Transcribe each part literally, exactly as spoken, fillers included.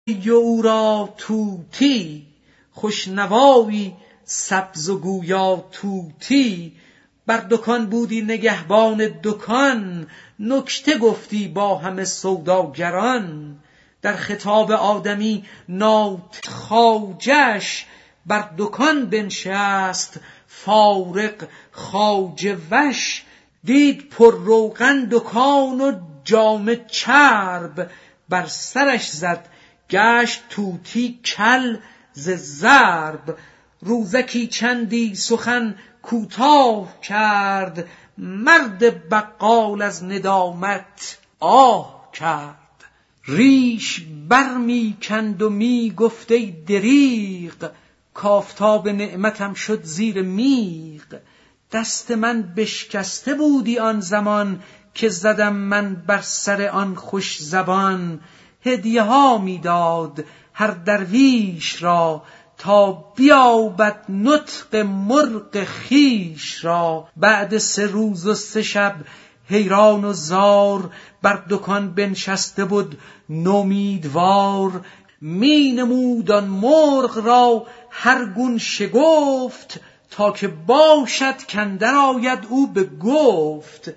و او را طوطی، خوشنوایی سبز و گویا طوطی. بر دکان بودی نگهبان دکان، نکته گفتی با همه سوداگران. در خطاب آدمی ناطق خواجه‌اش، بر دکان بنشست فارغ خواجه وش. دید پر روغن دکان و جامه چرب، بر سرش زد گشت طوطی کل ز ضرب. روزکی چندی سخن کوتاه کرد، مرد بقال از ندامت آه کرد. ریش بر می کند و می گفت ای دریغ، کافتاب نعمتم شد زیر میغ. دست من بشکسته بودی آن زمان، که زدم من بر سر آن خوش زبان. هدیه ها می داد هر درویش را، تا بیابد نطق مرغ خویش را. بعد سه روز و سه شب حیران و زار، بر دکان بنشسته بود نومیدوار. می نمود آن مرغ را هر گون شگفت، تا که باشد کاندر آید او به گفت.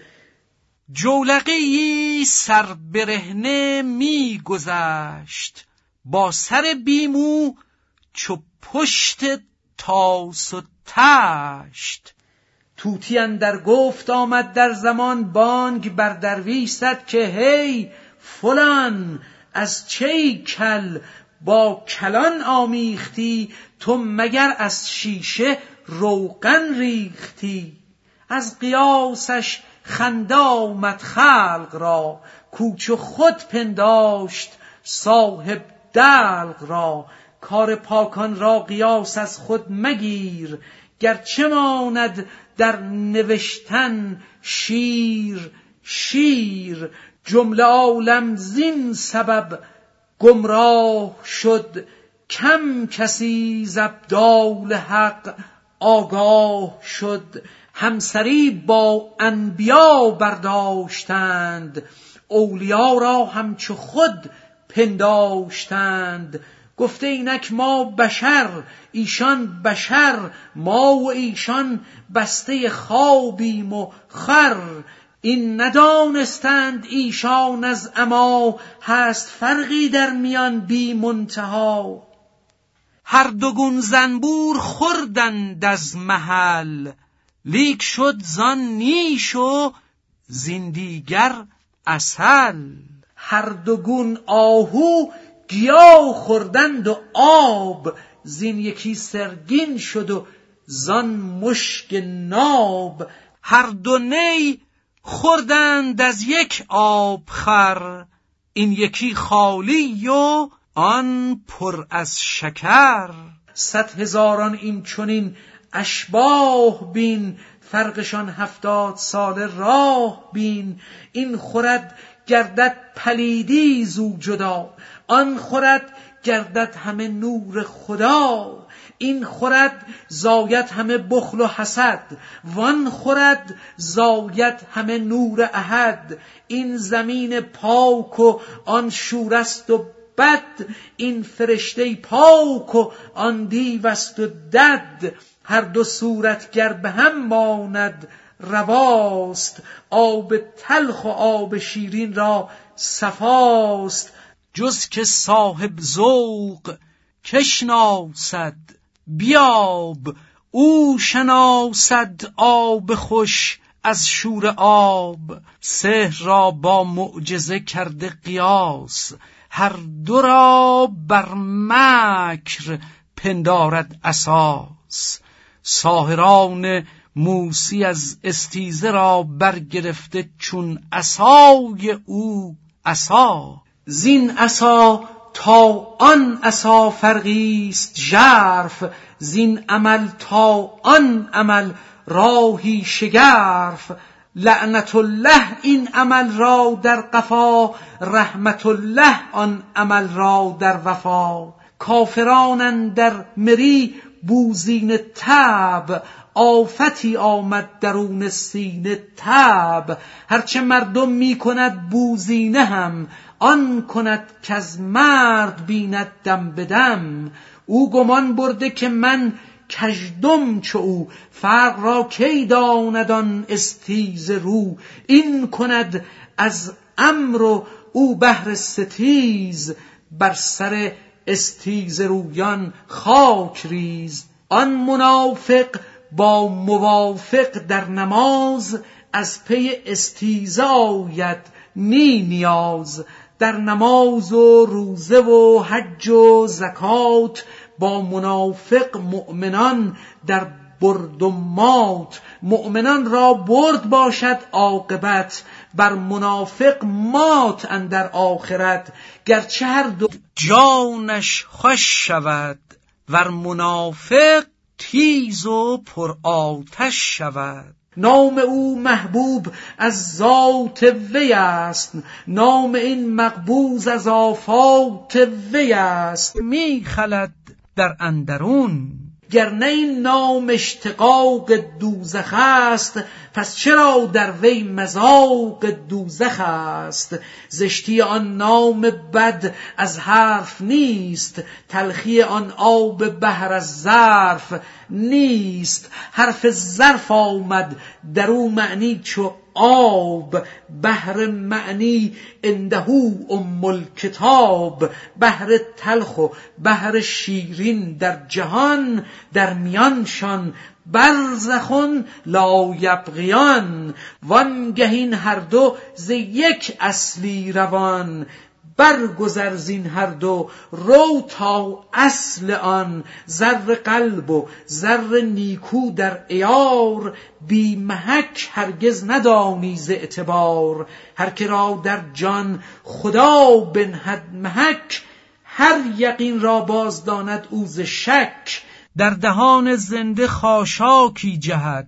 جولقی سر برهنه می گذشت، با سر بیمو چو پشت طاس و تشت. طوطی اندر گفت آمد در زمان، بانگ بر درویش زد که هی فلان. از چه کل با کلان آمیختی، تو مگر از شیشه روغن ریختی. از قیاسش خنده آمد خلق را، کوچ و خود پنداشت صاحب دلق را. کار پاکان را قیاس از خود مگیر، گرچه ماند در نوشتن شیر شیر. جمله عالم زین سبب گمراه شد، کم کسی ز ابدال حق آگاه شد. همسری با انبیا برداشتند، اولیا را همچو خود پنداشتند. گفته اینک ما بشر ایشان بشر، ما و ایشان بسته خوابیم و خور. این ندانستند ایشان از عمی، هست فرقی در میان بی منتها. هر دو گون زنبور خوردند از محل، لیک شد زان نیش و زین دیگر عسل. هر دو گون آهو گیاه خوردند و آب، زین یکی سرگین شد و زان مشک ناب. هر دو نی خوردند از یک آب خور، این یکی خالی و آن پر از شکر. صد هزاران این چنین اشباه بین، فرقشان هفتاد ساله راه بین. این خورد گردد پلیدی زو جدا، آن خورد گردد همه نور خدا. این خورد زاید همه بخل و حسد، وان خورد زاید همه نور احد. این زمین پاک و آن شورست و بد، این فرشته پاک و آن دیوست و دد. هر دو صورت گر به هم ماند رواست، آب تلخ و آب شیرین را صفاست. جز که صاحب ذوق کشناسد بیاب، او شناسد آب خوش از شور آب. سحر را با معجزه کرده قیاس، هر دو را بر مکر پندارد اساس. ساحران موسی از استیزه را برگرفته، چون عصای او عصا. زین عصا تا آن عصا فرقیست ژرف، زین عمل تا آن عمل راهی شگرف. لعنت الله این عمل را در قفا، رحمت الله آن عمل را در وفا. کافران اندر مری بوزین طبع، آفتی آمد درون سینه طبع. هرچه مردم می کند بوزینه هم، آن کند که از مرد بیند دم بدم. او گمان برده که من کژدم چو او، فرق را کی داند آن استیزه رو. این کند از امر و او بهر ستیز، بر سر استیزه رویان خاک ریز. آن منافق با موافق در نماز، از پی استیزه آید نی نیاز. در نماز و روزه و حج و زکات، با منافق مؤمنان در برد و مات. مؤمنان را برد باشد عاقبت، بر منافق مات اندر آخرت. گرچه هر دو جانش خوش شود، ور منافق تیز و پر آتش شود. نام او محبوب از ذات وی است، نام این مقبوض از آفات وی است. می خلد در اندرون، گرنه این نام اشتقاق دوزخ است. پس چرا در وی مذاق دوزخ است؟ زشتی آن نام بد از حرف نیست، تلخی آن آب بحر از ظرف نیست. حرف ظرف آمد در او معنی چو آب، بحر معنی اندهو ام الکتاب. بحر تلخ و بحر شیرین در جهان، در میانشان برزخون لا یبغیان. وانگهین هر دو ز یک اصلی روان، برگذر زین هر دو رو تا اصل آن. زر قلب و زر نیکو در عیار، بی محک هرگز ندانی ز اعتبار. هر که را در جان خدا بنهد محک، هر یقین را باز داند او ز شک. در دهان زنده خاشاکی جهد،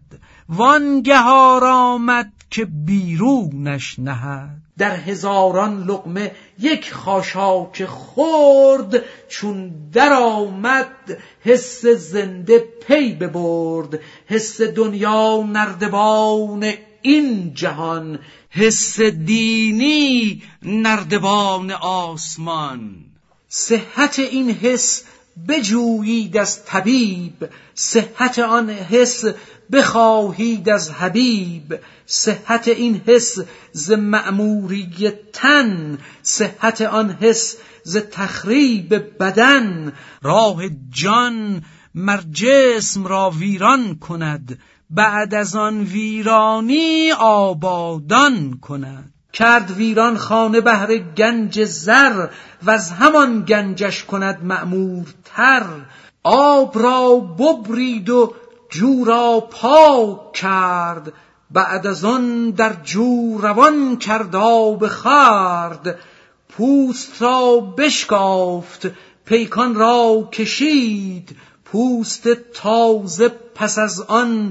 وانگهار آمد که بیرونش نهد. در هزاران لقمه یک خاشاک خورد، چون در آمد حس زنده پی ببرد. حس دنیا نردبان این جهان، حس دینی نردبان آسمان. صحت این حس بجویید از طبیب، صحت آن حس بخواهید از حبیب. صحت این حس ز مأموری تن، صحت آن حس ز تخریب بدن. راه جان مر جسم را ویران کند، بعد از آن ویرانی آبادان کند. کرد ویران خانه بهر گنج زر، و از همان گنجش کند معمورتر. آب را ببرید و جو را پاک کرد، بعد از آن در جو روان کرد آب خورد. پوست را بشکافت پیکان را کشید، پوست تازه پس از آن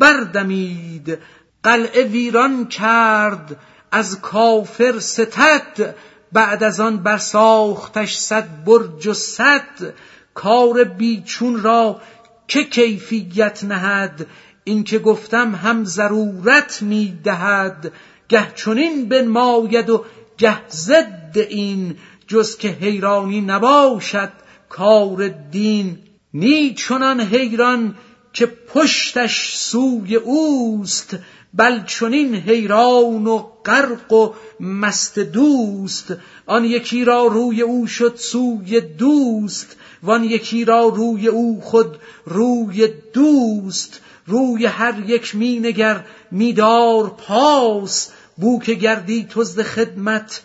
بردمید. قلعه ویران کرد از کافر ستد، بعد از آن برساختش صد برج و صد. کار بیچون را که کیفیت نهد، این که گفتم هم ضرورت می دهد. گه چنین بنماید و گه ضد این، جز که حیرانی نباشد کار دین. نی چنان حیران که پشتش سوی اوست، بل چنین حیران و غرق و مست دوست. آن یکی را روی او شد سوی دوست، وان یکی را روی او خود روی دوست. روی هر یک می نگر می دار پاس، بو که گردی تو ز خدمت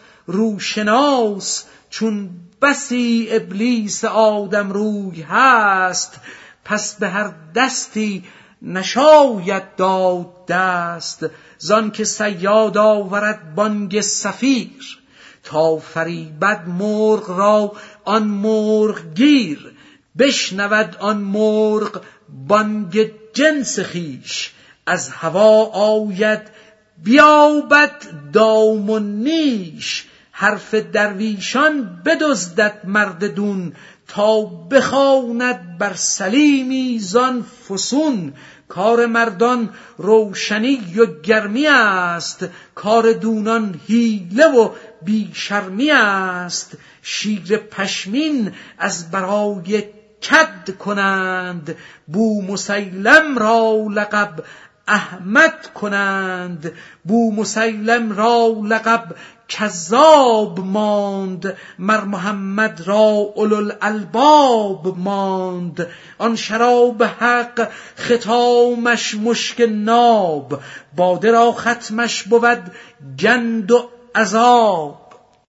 روشناس. چون بسی ابلیس آدم روی هست، پس به هر دستی نشاید داد دست. زان که صیاد آورد بانگ صفیر، تا فریبد مرغ را آن مرغ گیر. بشنود آن مرغ بانگ جنس خویش، از هوا آید بیابد دام و نیش. حرف درویشان بدزدد مرد دون، تا بخواند بر سلیمی زان فسون. کار مردان روشنی و گرمی است، کار دونان حیله و بیشرمی است. شیر پشمین از برای کد کنند، بو مسیلم را لقب احمد کنند. بو مسیلم را لقب کذاب ماند، مر محمد را اولوالالباب ماند. آن شراب حق ختامش مشک ناب، باده را ختمش بود گند و عذاب.